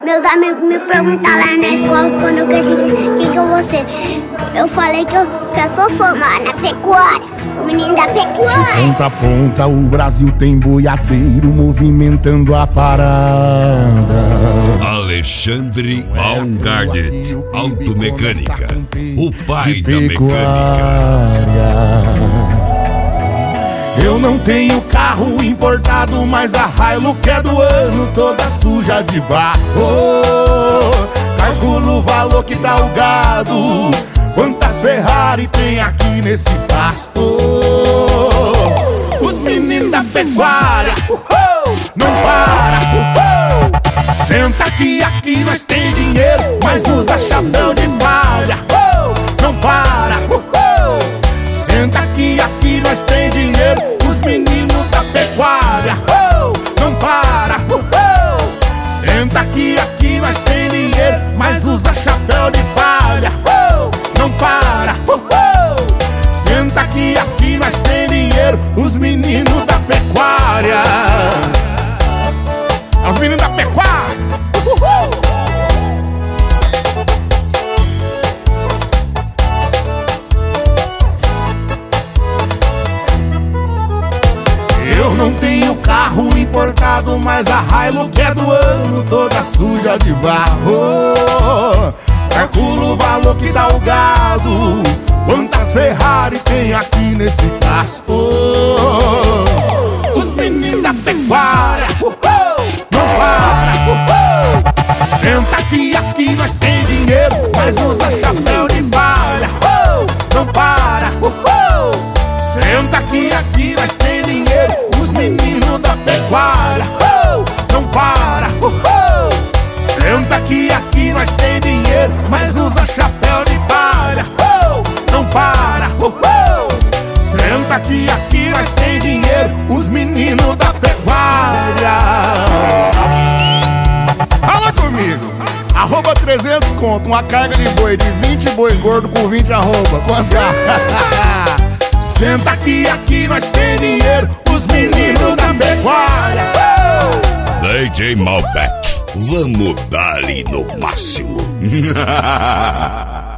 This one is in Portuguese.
Meus amigos me perguntaram lá na escola quando eu cresci, o que eu vou ser? Eu falei que eu sou formado na pecuária, o menino da pecuária. De ponta a ponta o Brasil tem boiadeiro movimentando a parada. Alexandre Baumgartner, Automecânica, o pai da mecânica. Eu não tenho carro importado, mas a Hilux é do ano, toda suja de barro. Calculo o valor que dá o gado, quantas Ferrari tem aqui nesse pasto. Os meninos da pecuária, não para, senta aqui nós tem dinheiro, mas usa chapéu de palha. Não para, senta aqui nós tem dinheiro, os meninos da pecuária. Não para, senta aqui nós tem dinheiro, mas usa chapéu de palha. Não para, senta aqui nós tem dinheiro, os meninos da pecuária. Os meninos da pecuária. Eu não tenho carro importado, mas a Hilux é do ano, toda suja de barro. Calculo o valor que dá o gado, quantas Ferrari tem aqui nesse pasto. Os meninos da pecuária, não para, senta aqui nós tem dinheiro, mas usa chapéu de palha. Não para, senta aqui nós tem dinheiro, os meninos da pecuária. Não para, senta aqui nós tem dinheiro, mas usa chapéu de palha. Não para, senta aqui nós tem dinheiro, os meninos da pecuária. Fala comigo! Arroba 300 conto, uma carga de boi de 20 boi gordo com 20 arroba. Quanto é? Senta aqui nós tem dinheiro, os meninos da pecuária. DJ Malbec, vamos dar-lhe no máximo.